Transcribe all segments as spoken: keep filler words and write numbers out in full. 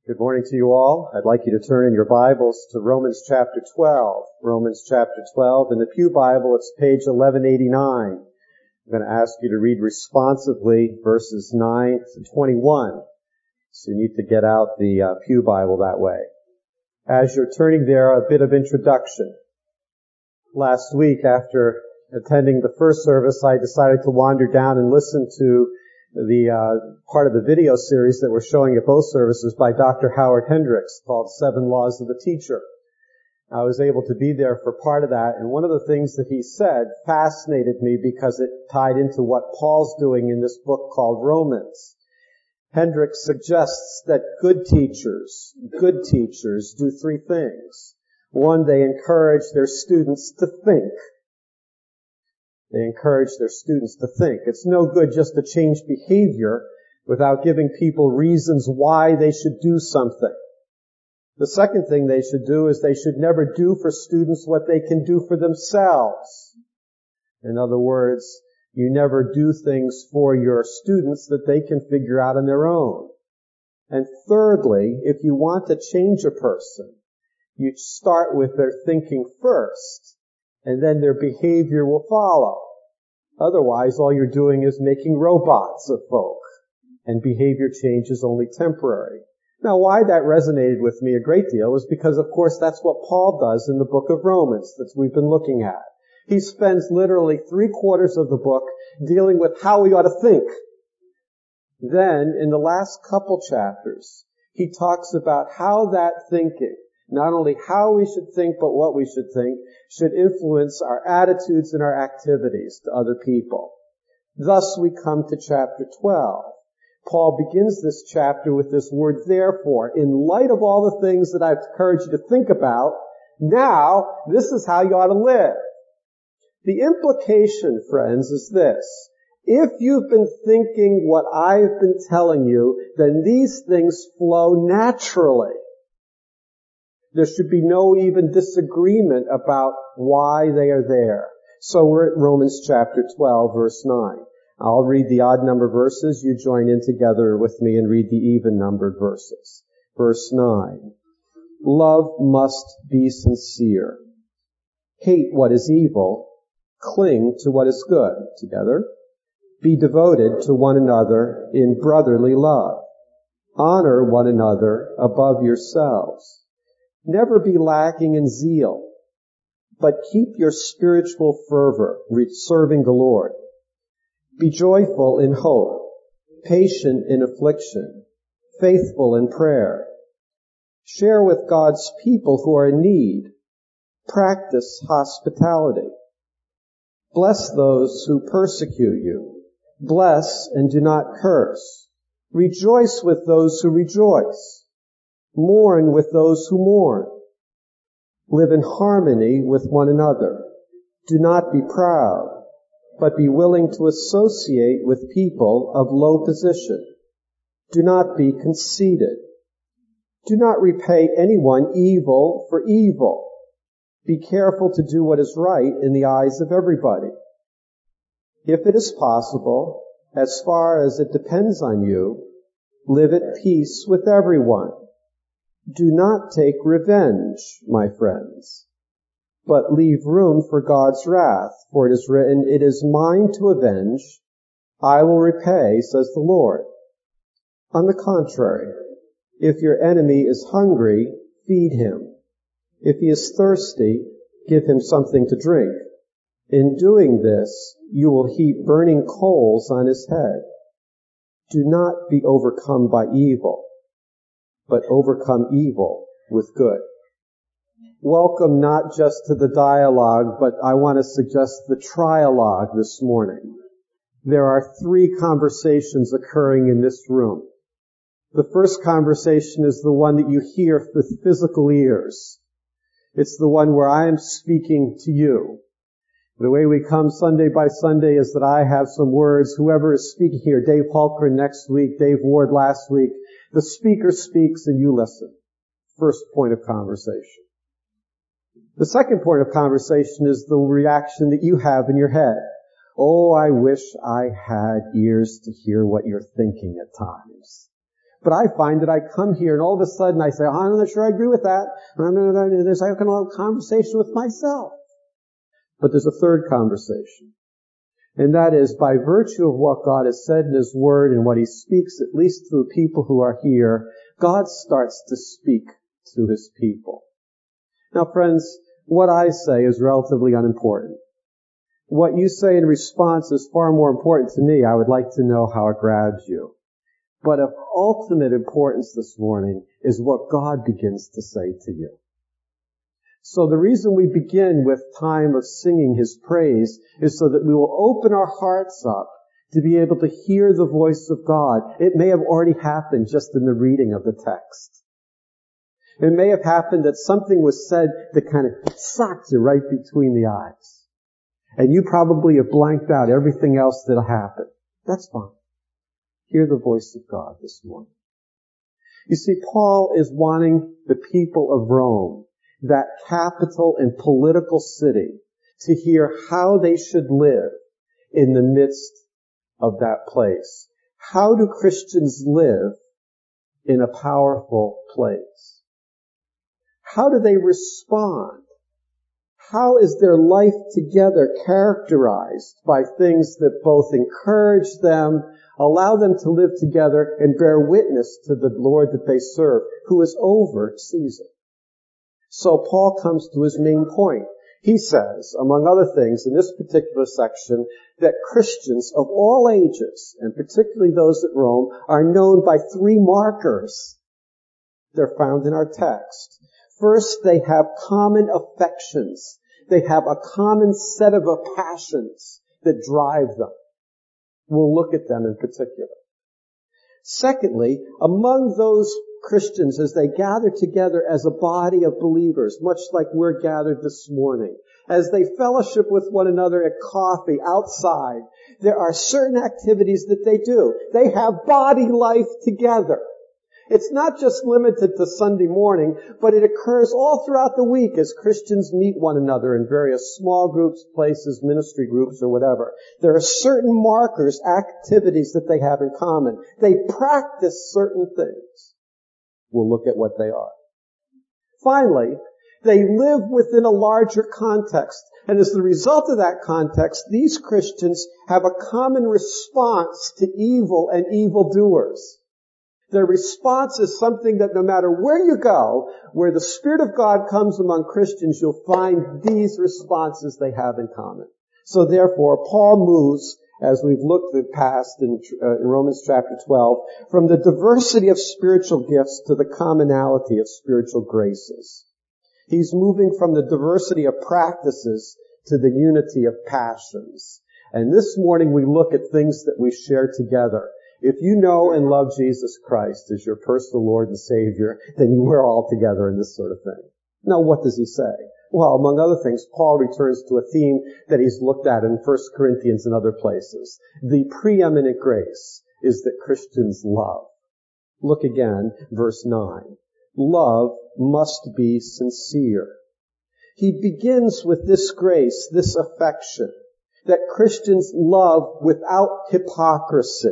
Good morning to you all. I'd like you to turn in your Bibles to Romans chapter twelve. Romans chapter twelve. In the Pew Bible, it's page eleven eighty-nine. I'm going to ask you to read responsively verses nine to twenty-one. So you need to get out the uh, Pew Bible that way. As you're turning there, a bit of introduction. Last week, after attending the first service, I decided to wander down and listen to the uh, part of the video series that we're showing at both services by Doctor Howard Hendricks called Seven Laws of the Teacher. I was able to be there for part of that, and one of the things that he said fascinated me because it tied into what Paul's doing in this book called Romans. Hendricks suggests that good teachers, good teachers do three things. One, they encourage their students to think. They encourage their students to think. It's no good just to change behavior without giving people reasons why they should do something. The second thing they should do is they should never do for students what they can do for themselves. In other words, you never do things for your students that they can figure out on their own. And thirdly, if you want to change a person, you start with their thinking first, and then their behavior will follow. Otherwise, all you're doing is making robots of folk, and behavior change is only temporary. Now, why that resonated with me a great deal is because, of course, that's what Paul does in the book of Romans that we've been looking at. He spends literally three quarters of the book dealing with how we ought to think. Then, in the last couple chapters, he talks about how that thinking, not only how we should think, but what we should think, should influence our attitudes and our activities to other people. Thus we come to chapter twelve. Paul begins this chapter with this word, therefore. In light of all the things that I've encouraged you to think about, now this is how you ought to live. The implication, friends, is this. If you've been thinking what I've been telling you, then these things flow naturally. There should be no even disagreement about why they are there. So we're at Romans chapter twelve, verse nine. I'll read the odd number verses. You join in together with me and read the even numbered verses. Verse nine. Love must be sincere. Hate what is evil. Cling to what is good. Together. Be devoted to one another in brotherly love. Honor one another above yourselves. Never be lacking in zeal, but keep your spiritual fervor, serving the Lord. Be joyful in hope, patient in affliction, faithful in prayer. Share with God's people who are in need. Practice hospitality. Bless those who persecute you. Bless and do not curse. Rejoice with those who rejoice. Mourn with those who mourn. Live in harmony with one another. Do not be proud, but be willing to associate with people of low position. Do not be conceited. Do not repay anyone evil for evil. Be careful to do what is right in the eyes of everybody. If it is possible, as far as it depends on you, live at peace with everyone. Do not take revenge, my friends, but leave room for God's wrath, for it is written, it is mine to avenge, I will repay, says the Lord. On the contrary, if your enemy is hungry, feed him. If he is thirsty, give him something to drink. In doing this, you will heap burning coals on his head. Do not be overcome by evil, but overcome evil with good. Welcome not just to the dialogue, but I want to suggest the trialogue this morning. There are three conversations occurring in this room. The first conversation is the one that you hear with physical ears. It's the one where I am speaking to you. The way we come Sunday by Sunday is that I have some words. Whoever is speaking here, Dave Hulkren next week, Dave Ward last week, the speaker speaks and you listen. First point of conversation. The second point of conversation is the reaction that you have in your head. Oh, I wish I had ears to hear what you're thinking at times. But I find that I come here and all of a sudden I say, oh, I'm not sure I agree with that. There's like a conversation with myself. But there's a third conversation. And that is, by virtue of what God has said in His Word and what He speaks, at least through people who are here, God starts to speak to His people. Now, friends, what I say is relatively unimportant. What you say in response is far more important to me. I would like to know how it grabs you. But of ultimate importance this morning is what God begins to say to you. So the reason we begin with time of singing His praise is so that we will open our hearts up to be able to hear the voice of God. It may have already happened just in the reading of the text. It may have happened that something was said that kind of socked you right between the eyes. And you probably have blanked out everything else that happened. That's fine. Hear the voice of God this morning. You see, Paul is wanting the people of Rome, that capital and political city, to hear how they should live in the midst of that place. How do Christians live in a powerful place? How do they respond? How is their life together characterized by things that both encourage them, allow them to live together, and bear witness to the Lord that they serve, who is over Caesar? So Paul comes to his main point. He says, among other things, in this particular section, that Christians of all ages, and particularly those at Rome, are known by three markers. They're found in our text. First, they have common affections. They have a common set of passions that drive them. We'll look at them in particular. Secondly, among those Christians, as they gather together as a body of believers, much like we're gathered this morning, as they fellowship with one another at coffee outside, there are certain activities that they do. They have body life together. It's not just limited to Sunday morning, but it occurs all throughout the week as Christians meet one another in various small groups, places, ministry groups, or whatever. There are certain markers, activities that they have in common. They practice certain things. We'll look at what they are. Finally, they live within a larger context. And as the result of that context, these Christians have a common response to evil and evildoers. Their response is something that no matter where you go, where the Spirit of God comes among Christians, you'll find these responses they have in common. So therefore, Paul moves, as we've looked at past in, uh, in Romans chapter twelve, from the diversity of spiritual gifts to the commonality of spiritual graces. He's moving from the diversity of practices to the unity of passions. And this morning we look at things that we share together. If you know and love Jesus Christ as your personal Lord and Savior, then you are all together in this sort of thing. Now, what does he say? Well, among other things, Paul returns to a theme that he's looked at in First Corinthians and other places. The preeminent grace is that Christians love. Look again, verse nine. Love must be sincere. He begins with this grace, this affection, that Christians love without hypocrisy.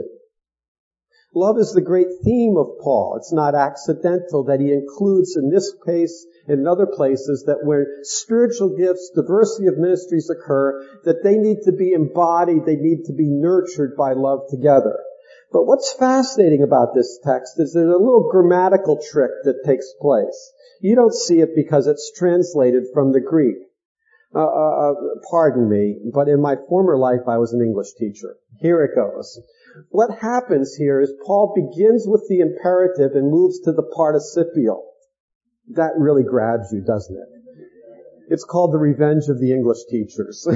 Love is the great theme of Paul. It's not accidental that he includes in this case and in other places that where spiritual gifts, diversity of ministries occur, that they need to be embodied, they need to be nurtured by love together. But what's fascinating about this text is there's a little grammatical trick that takes place. You don't see it because it's translated from the Greek. Uh, uh, pardon me, but in my former life I was an English teacher. Here it goes. What happens here is Paul begins with the imperative and moves to the participial. That really grabs you, doesn't it? It's called the revenge of the English teachers.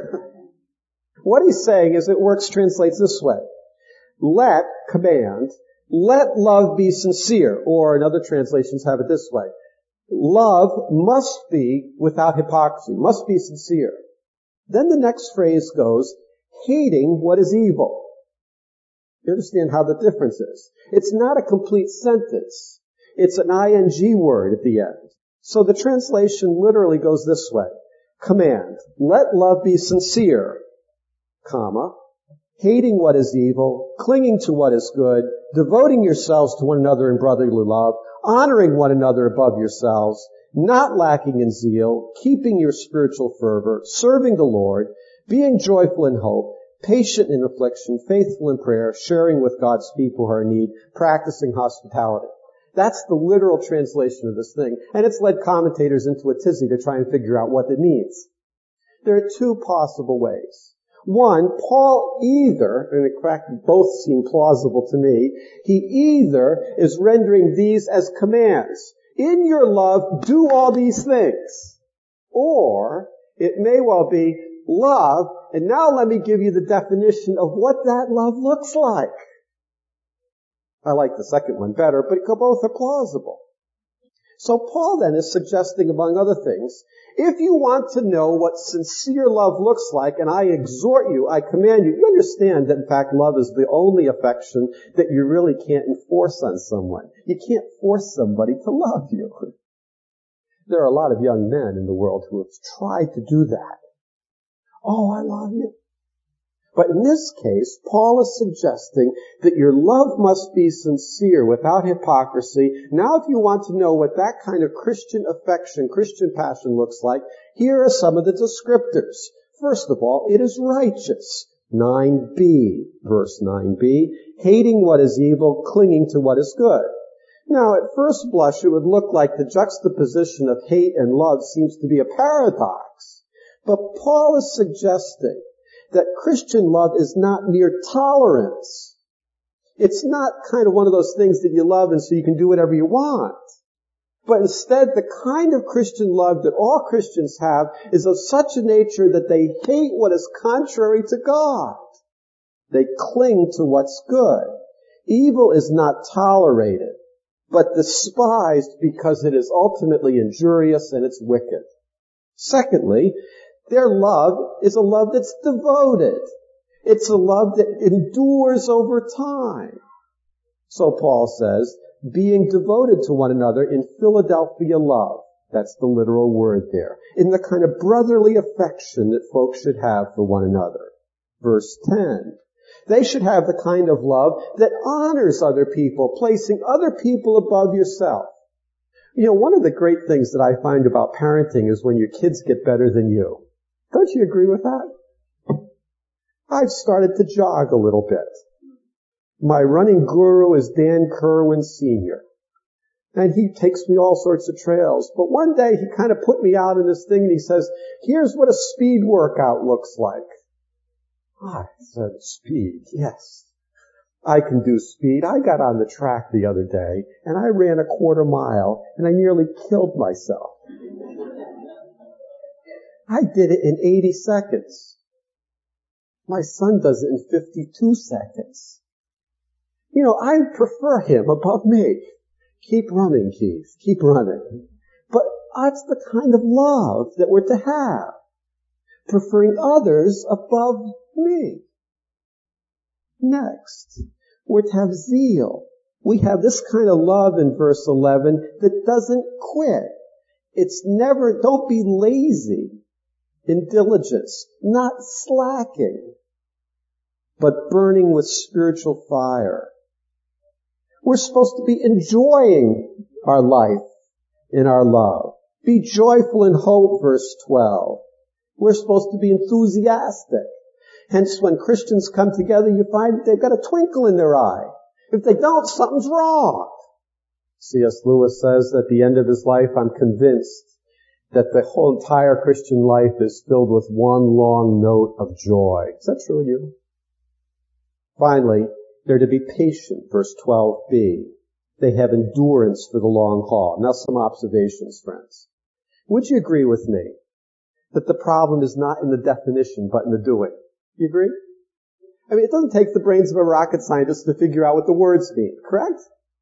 What he's saying is it works, translates this way. Let, command, let love be sincere, or in other translations have it this way. Love must be without hypocrisy, must be sincere. Then the next phrase goes, hating what is evil. You understand how the difference is. It's not a complete sentence. It's an ing word at the end. So the translation literally goes this way. Command, let love be sincere, comma, hating what is evil, clinging to what is good, devoting yourselves to one another in brotherly love, honoring one another above yourselves, not lacking in zeal, keeping your spiritual fervor, serving the Lord, being joyful in hope, patient in affliction, faithful in prayer, sharing with God's people who are in need, practicing hospitality. That's the literal translation of this thing. And it's led commentators into a tizzy to try and figure out what it means. There are two possible ways. One, Paul either, and in fact both seem plausible to me, he either is rendering these as commands. In your love, do all these things. Or it may well be love, and now let me give you the definition of what that love looks like. I like the second one better, but both are plausible. So Paul then is suggesting, among other things, if you want to know what sincere love looks like, and I exhort you, I command you, you understand that in fact love is the only affection that you really can't enforce on someone. You can't force somebody to love you. There are a lot of young men in the world who have tried to do that. Oh, I love you. But in this case, Paul is suggesting that your love must be sincere without hypocrisy. Now, if you want to know what that kind of Christian affection, Christian passion looks like, here are some of the descriptors. First of all, it is righteous. nine b, verse nine b, hating what is evil, clinging to what is good. Now, at first blush, it would look like the juxtaposition of hate and love seems to be a paradox. But Paul is suggesting that Christian love is not mere tolerance. It's not kind of one of those things that you love and so you can do whatever you want. But instead, the kind of Christian love that all Christians have is of such a nature that they hate what is contrary to God. They cling to what's good. Evil is not tolerated, but despised because it is ultimately injurious and it's wicked. Secondly, their love is a love that's devoted. It's a love that endures over time. So Paul says, being devoted to one another in Philadelphia love. That's the literal word there. In the kind of brotherly affection that folks should have for one another. Verse ten. They should have the kind of love that honors other people, placing other people above yourself. You know, one of the great things that I find about parenting is when your kids get better than you. Don't you agree with that? I've started to jog a little bit. My running guru is Dan Kerwin Senior And he takes me all sorts of trails. But one day he kind of put me out in this thing and he says, here's what a speed workout looks like. I said, speed, yes. I can do speed. I got on the track the other day and I ran a quarter mile and I nearly killed myself. I did it in eighty seconds. My son does it in fifty-two seconds. You know, I prefer him above me. Keep running, Keith. Keep running. But that's the kind of love that we're to have. Preferring others above me. Next, we're to have zeal. We have this kind of love in verse eleven that doesn't quit. It's never, don't be lazy in diligence, not slacking, but burning with spiritual fire. We're supposed to be enjoying our life in our love. Be joyful in hope, verse twelve. We're supposed to be enthusiastic. Hence, when Christians come together, you find that they've got a twinkle in their eye. If they don't, something's wrong. C S Lewis says at the end of his life, I'm convinced that the whole entire Christian life is filled with one long note of joy. Is that true of you? Finally, they're to be patient, verse twelve b. They have endurance for the long haul. Now some observations, friends. Would you agree with me that the problem is not in the definition, but in the doing? You agree? I mean, it doesn't take the brains of a rocket scientist to figure out what the words mean, correct?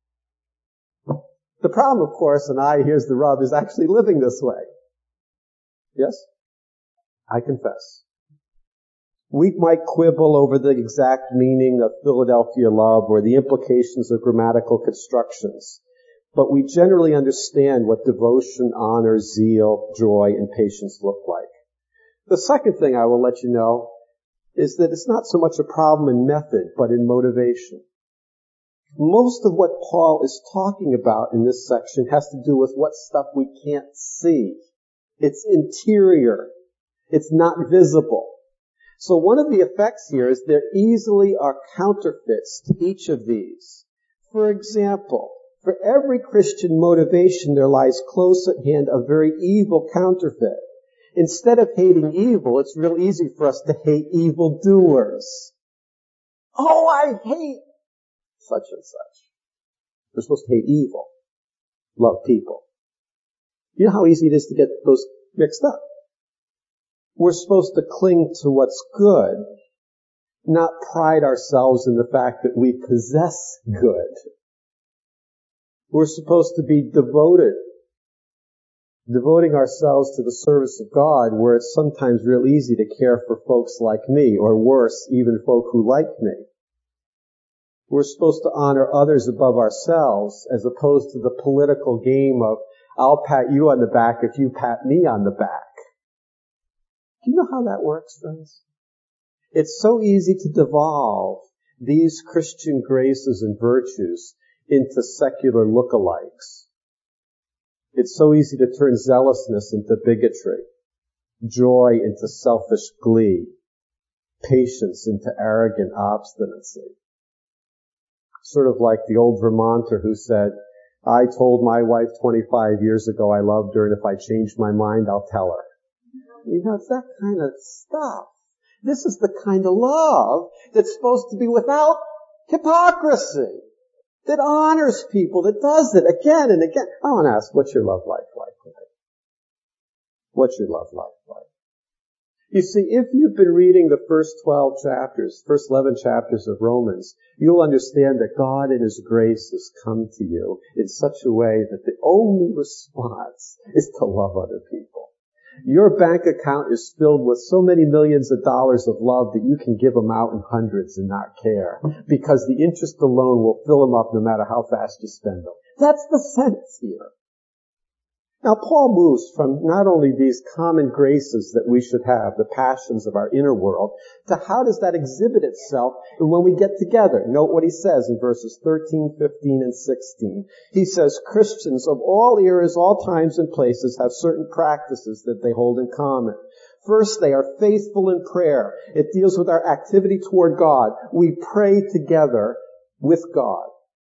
The problem, of course, and I, here's the rub, is actually living this way. Yes? I confess. We might quibble over the exact meaning of Philadelphia love or the implications of grammatical constructions, but we generally understand what devotion, honor, zeal, joy, and patience look like. The second thing I will let you know is that it's not so much a problem in method, but in motivation. Most of what Paul is talking about in this section has to do with what stuff we can't see. It's interior. It's not visible. So one of the effects here is there easily are counterfeits to each of these. For example, for every Christian motivation, there lies close at hand a very evil counterfeit. Instead of hating evil, it's real easy for us to hate evildoers. Oh, I hate such and such. We're supposed to hate evil, love people. You know how easy it is to get those mixed up? We're supposed to cling to what's good, not pride ourselves in the fact that we possess good. We're supposed to be devoted, devoting ourselves to the service of God, where it's sometimes real easy to care for folks like me, or worse, even folk who like me. We're supposed to honor others above ourselves, as opposed to the political game of, I'll pat you on the back if you pat me on the back. Do you know how that works, friends? It's so easy to devolve these Christian graces and virtues into secular lookalikes. It's so easy to turn zealousness into bigotry, joy into selfish glee, patience into arrogant obstinacy. Sort of like the old Vermonter who said, I told my wife twenty-five years ago I loved her, and if I change my mind, I'll tell her. You know, it's that kind of stuff. This is the kind of love that's supposed to be without hypocrisy, that honors people, that does it again and again. I want to ask, what's your love life like today? What's your love life like? You see, if you've been reading the first twelve chapters, first eleven chapters of Romans, you'll understand that God in His grace has come to you in such a way that the only response is to love other people. Your bank account is filled with so many millions of dollars of love that you can give them out in hundreds and not care, because the interest alone will fill them up no matter how fast you spend them. That's the sense here. Now, Paul moves from not only these common graces that we should have, the passions of our inner world, to how does that exhibit itself when we get together. Note what he says in verses thirteen, fifteen, and sixteen. He says, Christians of all eras, all times and places have certain practices that they hold in common. First, they are faithful in prayer. It deals with our activity toward God. We pray together with God.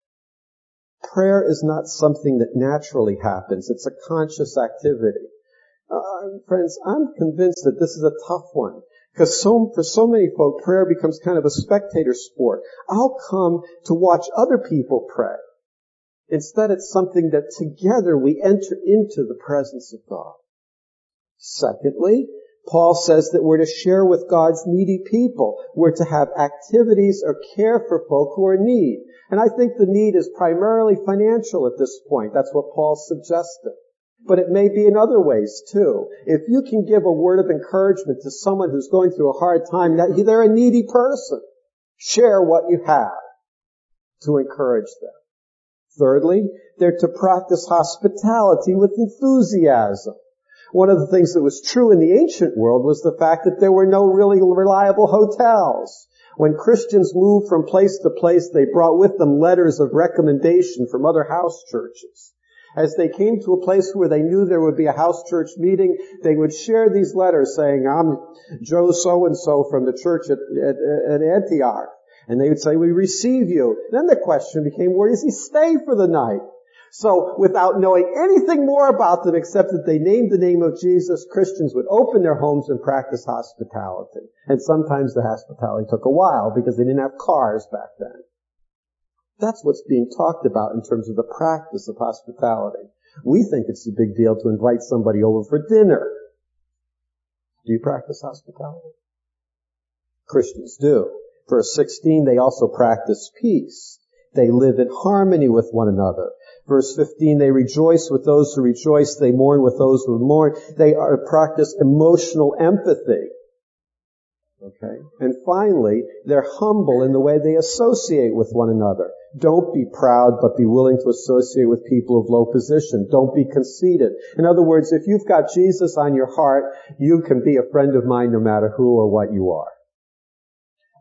Prayer is not something that naturally happens. It's a conscious activity. Uh, friends, I'm convinced that this is a tough one. Because so, for so many folk, prayer becomes kind of a spectator sport. I'll come to watch other people pray. Instead, it's something that together we enter into the presence of God. Secondly, Paul says that we're to share with God's needy people. We're to have activities or care for folk who are in need. And I think the need is primarily financial at this point. That's what Paul suggested. But it may be in other ways too. If you can give a word of encouragement to someone who's going through a hard time, that they're a needy person, share what you have to encourage them. Thirdly, they're to practice hospitality with enthusiasm. One of the things that was true in the ancient world was the fact that there were no really reliable hotels. When Christians moved from place to place, they brought with them letters of recommendation from other house churches. As they came to a place where they knew there would be a house church meeting, they would share these letters saying, I'm Joe so-and-so from the church at, at, at Antioch. And they would say, we receive you. Then the question became, where does he stay for the night? So without knowing anything more about them except that they named the name of Jesus, Christians would open their homes and practice hospitality. And sometimes the hospitality took a while because they didn't have cars back then. That's what's being talked about in terms of the practice of hospitality. We think it's a big deal to invite somebody over for dinner. Do you practice hospitality? Christians do. Verse sixteen, they also practice peace. They live in harmony with one another. Verse fifteen, they rejoice with those who rejoice. They mourn with those who mourn. They are practice emotional empathy. Okay? And finally, they're humble in the way they associate with one another. Don't be proud, but be willing to associate with people of low position. Don't be conceited. In other words, if you've got Jesus on your heart, you can be a friend of mine no matter who or what you are.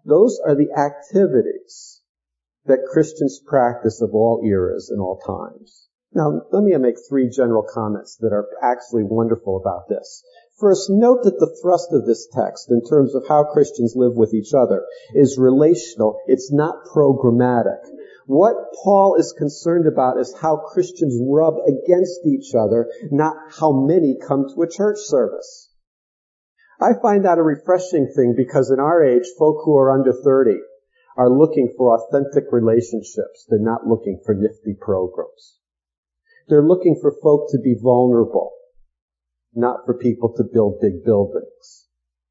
Those are the activities that Christians practice of all eras and all times. Now, let me make three general comments that are actually wonderful about this. First, note that the thrust of this text, in terms of how Christians live with each other, is relational. It's not programmatic. What Paul is concerned about is how Christians rub against each other, not how many come to a church service. I find that a refreshing thing because in our age, folk who are under thirty are looking for authentic relationships. They're not looking for nifty programs. They're looking for folk to be vulnerable, not for people to build big buildings.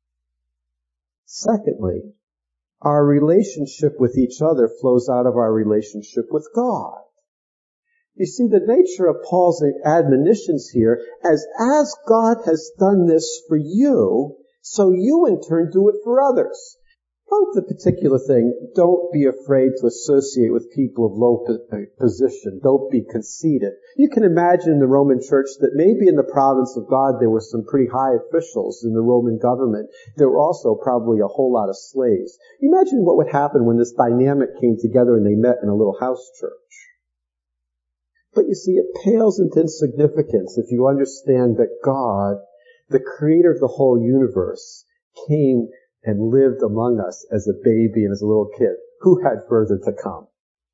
Secondly, our relationship with each other flows out of our relationship with God. You see, the nature of Paul's admonitions here is, as God has done this for you, so you in turn do it for others. About the particular thing, don't be afraid to associate with people of low position. Don't be conceited. You can imagine in the Roman church that maybe in the province of God there were some pretty high officials in the Roman government. There were also probably a whole lot of slaves. Imagine what would happen when this dynamic came together and they met in a little house church. But you see, it pales into insignificance if you understand that God, the creator of the whole universe, came and lived among us as a baby and as a little kid. Who had further to come?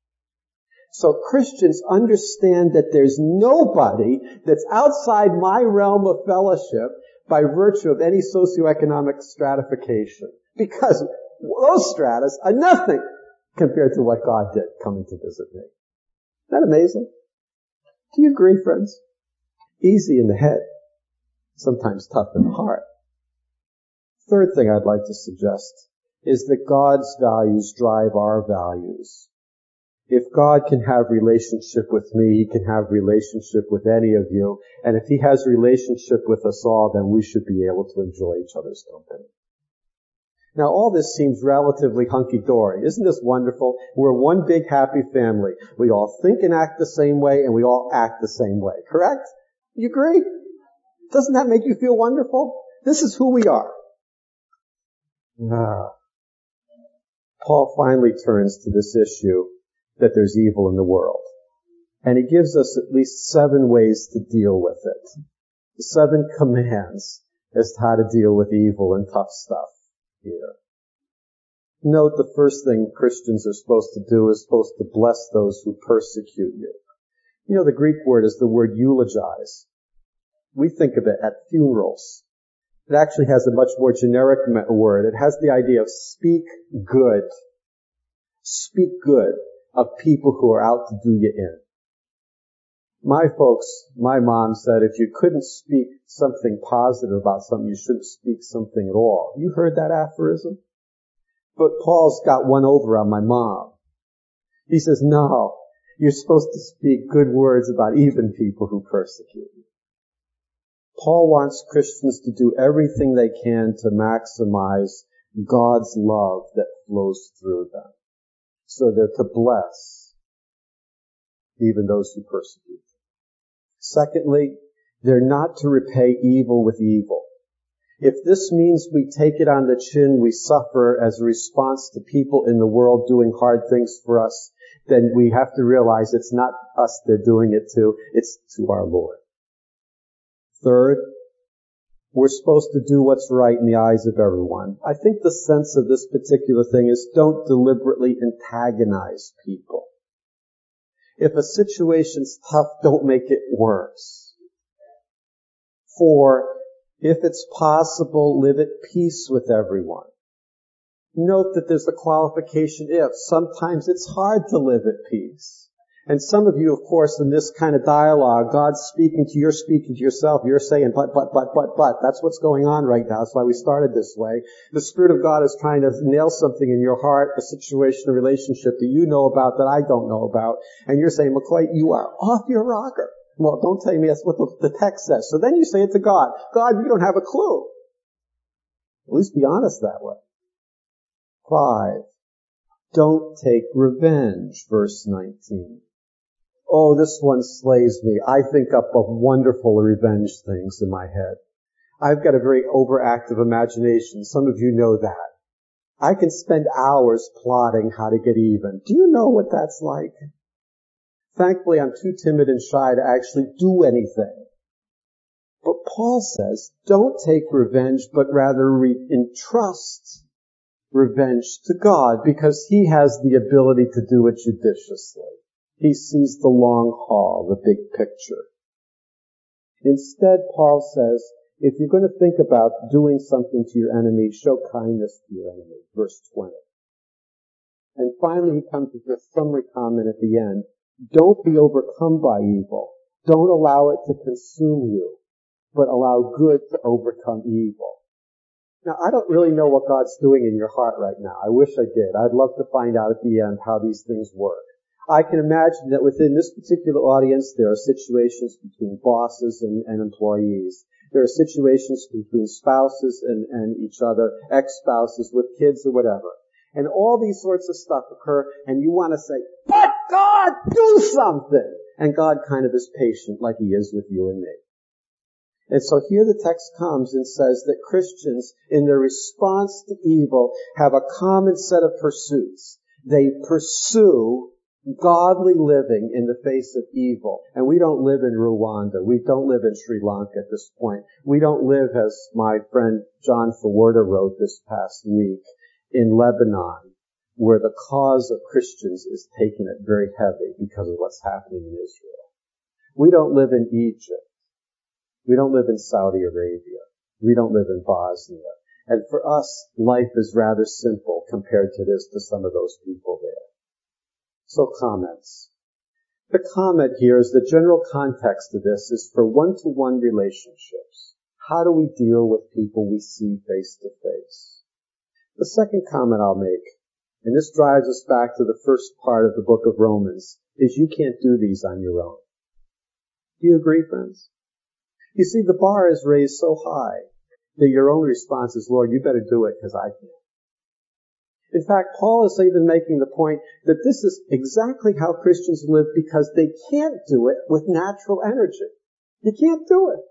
So Christians understand that there's nobody that's outside my realm of fellowship by virtue of any socioeconomic stratification. Because those stratas are nothing compared to what God did coming to visit me. Isn't that amazing? Do you agree, friends? Easy in the head, sometimes tough in the heart. Third thing I'd like to suggest is that God's values drive our values. If God can have relationship with me, He can have relationship with any of you. And if He has relationship with us all, then we should be able to enjoy each other's company. Now, all this seems relatively hunky-dory. Isn't this wonderful? We're one big happy family. We all think and act the same way, and we all act the same way. Correct? You agree? Doesn't that make you feel wonderful? This is who we are. Ah. Paul finally turns to this issue that there's evil in the world. And he gives us at least seven ways to deal with it. The seven commands as to how to deal with evil and tough stuff here. Note the first thing Christians are supposed to do is supposed to bless those who persecute you. You know, the Greek word is the word eulogize. We think of it at funerals. It actually has a much more generic word. It has the idea of speak good. Speak good of people who are out to do you in. My folks, my mom said if you couldn't speak something positive about something, you shouldn't speak something at all. You heard that aphorism? But Paul's got one over on my mom. He says, no, you're supposed to speak good words about even people who persecute you. Paul wants Christians to do everything they can to maximize God's love that flows through them. So they're to bless even those who persecute. Secondly, they're not to repay evil with evil. If this means we take it on the chin, we suffer as a response to people in the world doing hard things for us, then we have to realize it's not us they're doing it to, it's to our Lord. Third, we're supposed to do what's right in the eyes of everyone. I think the sense of this particular thing is don't deliberately antagonize people. If a situation's tough, don't make it worse. Four, if it's possible, live at peace with everyone. Note that there's a qualification if. Sometimes it's hard to live at peace. And some of you, of course, in this kind of dialogue, God's speaking to you, you're speaking to yourself, you're saying, but, but, but, but, but. That's what's going on right now. That's why we started this way. The Spirit of God is trying to nail something in your heart, a situation, a relationship that you know about that I don't know about. And you're saying, McCoy, you are off your rocker. Well, don't tell me that's what the, the text says. So then you say it to God. God, you don't have a clue. At least be honest that way. Five, don't take revenge, verse nineteen. Oh, this one slays me. I think up of wonderful revenge things in my head. I've got a very overactive imagination. Some of you know that. I can spend hours plotting how to get even. Do you know what that's like? Thankfully, I'm too timid and shy to actually do anything. But Paul says, don't take revenge, but rather re- entrust revenge to God, because he has the ability to do it judiciously. He sees the long haul, the big picture. Instead, Paul says, if you're going to think about doing something to your enemy, show kindness to your enemy. Verse twenty. And finally, he comes with this summary comment at the end. Don't be overcome by evil. Don't allow it to consume you, but allow good to overcome evil. Now, I don't really know what God's doing in your heart right now. I wish I did. I'd love to find out at the end how these things work. I can imagine that within this particular audience, there are situations between bosses and, and employees. There are situations between spouses and, and each other, ex-spouses with kids or whatever. And all these sorts of stuff occur, and you want to say, but God, do something! And God kind of is patient like he is with you and me. And so here the text comes and says that Christians, in their response to evil, have a common set of pursuits. They pursue godly living in the face of evil. And we don't live in Rwanda. We don't live in Sri Lanka at this point. We don't live, as my friend John Fawarda wrote this past week, in Lebanon, where the cause of Christians is taking it very heavy because of what's happening in Israel. We don't live in Egypt. We don't live in Saudi Arabia. We don't live in Bosnia. And for us, life is rather simple compared to this, to some of those people there. So comments. The comment here is the general context of this is for one-to-one relationships. How do we deal with people we see face to face? The second comment I'll make, and this drives us back to the first part of the book of Romans, is you can't do these on your own. Do you agree, friends? You see, the bar is raised so high that your own response is, Lord, you better do it because I can't. In fact, Paul is even making the point that this is exactly how Christians live because they can't do it with natural energy. You can't do it.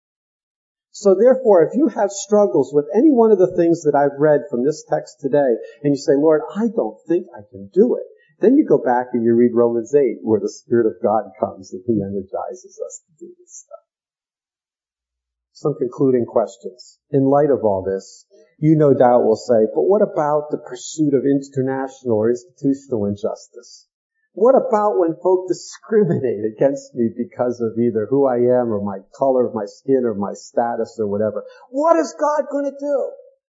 So therefore, if you have struggles with any one of the things that I've read from this text today, and you say, Lord, I don't think I can do it, then you go back and you read Romans eight, where the Spirit of God comes and he energizes us to do this stuff. Some concluding questions. In light of all this, you no doubt will say, but what about the pursuit of international or institutional injustice? What about when folk discriminate against me because of either who I am or my color of my skin or my status or whatever? What is God going to do?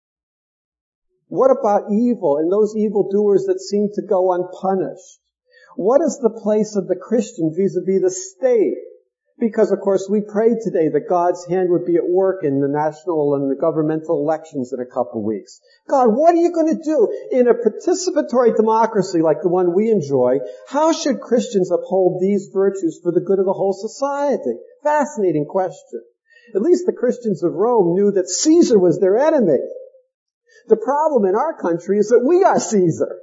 What about evil and those evildoers that seem to go unpunished? What is the place of the Christian vis-a-vis the state? Because, of course, we prayed today that God's hand would be at work in the national and the governmental elections in a couple of weeks. God, what are you going to do? In a participatory democracy like the one we enjoy, how should Christians uphold these virtues for the good of the whole society? Fascinating question. At least the Christians of Rome knew that Caesar was their enemy. The problem in our country is that we are Caesar.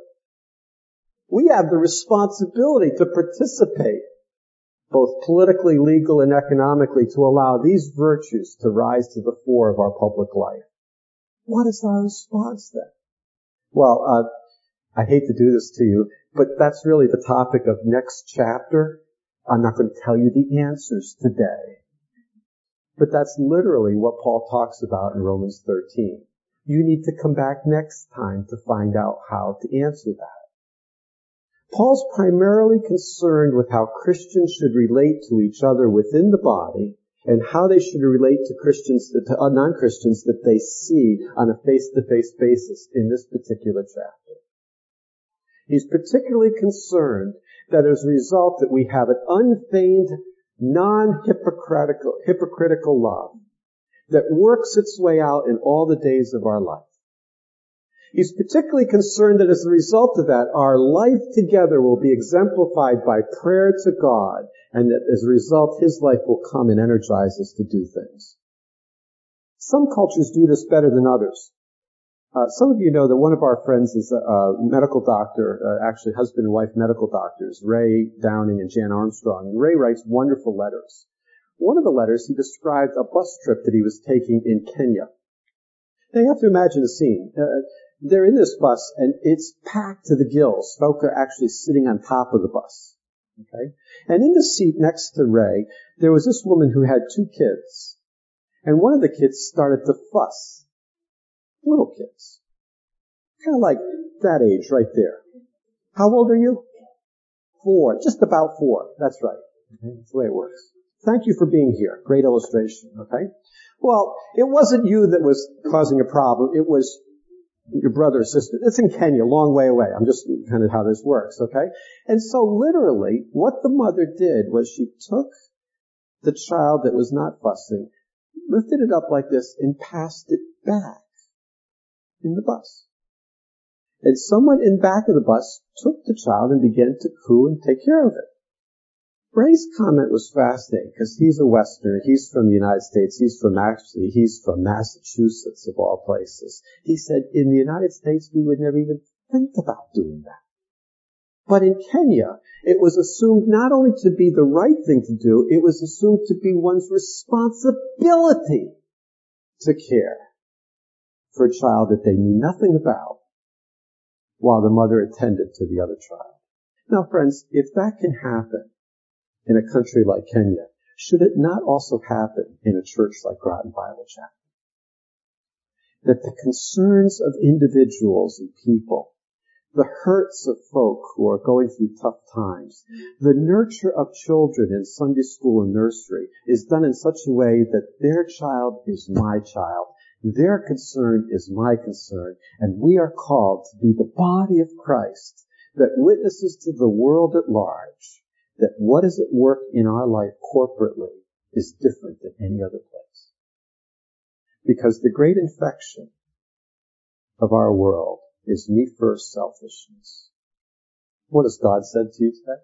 We have the responsibility to participate, both politically, legal, and economically, to allow these virtues to rise to the fore of our public life. What is our response then? Well, uh, I hate to do this to you, but that's really the topic of next chapter. I'm not going to tell you the answers today. But that's literally what Paul talks about in Romans thirteen. You need to come back next time to find out how to answer that. Paul's primarily concerned with how Christians should relate to each other within the body and how they should relate to Christians, to non-Christians that they see on a face-to-face basis in this particular chapter. He's particularly concerned that as a result that we have an unfeigned, non-hypocritical hypocritical love that works its way out in all the days of our life. He's particularly concerned that as a result of that, our life together will be exemplified by prayer to God, and that as a result, his life will come and energize us to do things. Some cultures do this better than others. Uh, some of you know that one of our friends is a, a medical doctor, uh, actually husband and wife medical doctors, Ray Downing and Jan Armstrong. And Ray writes wonderful letters. One of the letters, he described a bus trip that he was taking in Kenya. Now you have to imagine the scene. Uh, they're in this bus, and it's packed to the gills. Folk are actually sitting on top of the bus. Okay? And in the seat next to Ray, there was this woman who had two kids. And one of the kids started to fuss. Little kids. Kind of like that age right there. How old are you? Four. Just about four. That's right. Okay? That's the way it works. Thank you for being here. Great illustration. Okay? Well, it wasn't you that was causing a problem. It was your brother or sister. It's in Kenya, long way away. I'm just kind of how this works, okay? And so literally, what the mother did was she took the child that was not fussing, lifted it up like this, and passed it back in the bus. And someone in back of the bus took the child and began to coo and take care of it. Ray's comment was fascinating because he's a Westerner. He's from the United States. He's from actually, he's from Massachusetts of all places. He said, in the United States, we would never even think about doing that. But in Kenya, it was assumed not only to be the right thing to do, it was assumed to be one's responsibility to care for a child that they knew nothing about while the mother attended to the other child. Now, friends, if that can happen in a country like Kenya, should it not also happen in a church like Groton Bible Chapel? That the concerns of individuals and people, the hurts of folk who are going through tough times, the nurture of children in Sunday school and nursery is done in such a way that their child is my child, their concern is my concern, and we are called to be the body of Christ that witnesses to the world at large that what is at work in our life corporately is different than any other place. Because the great infection of our world is me first selfishness. What has God said to you today?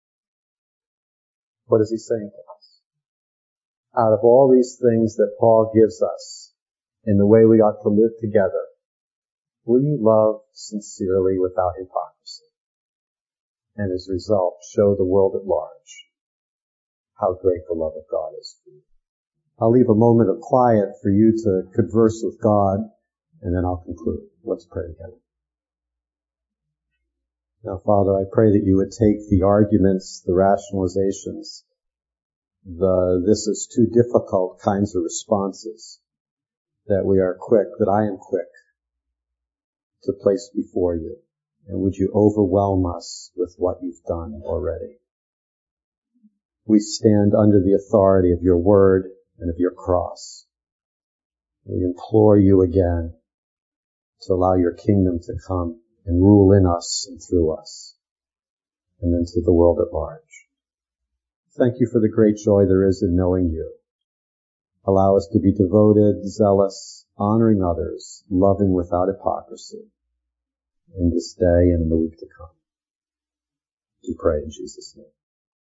What is he saying to us? Out of all these things that Paul gives us in the way we ought to live together, will you love sincerely without hypocrisy? And as a result, show the world at large how great the love of God is for you. I'll leave a moment of quiet for you to converse with God, and then I'll conclude. Let's pray together. Now, Father, I pray that you would take the arguments, the rationalizations, the this is too difficult kinds of responses, that we are quick, that I am quick to place before you. And would you overwhelm us with what you've done already? We stand under the authority of your word and of your cross. We implore you again to allow your kingdom to come and rule in us and through us, and then to the world at large. Thank you for the great joy there is in knowing you. Allow us to be devoted, zealous, honoring others, loving without hypocrisy, in this day and in the week to come. We pray in Jesus' name.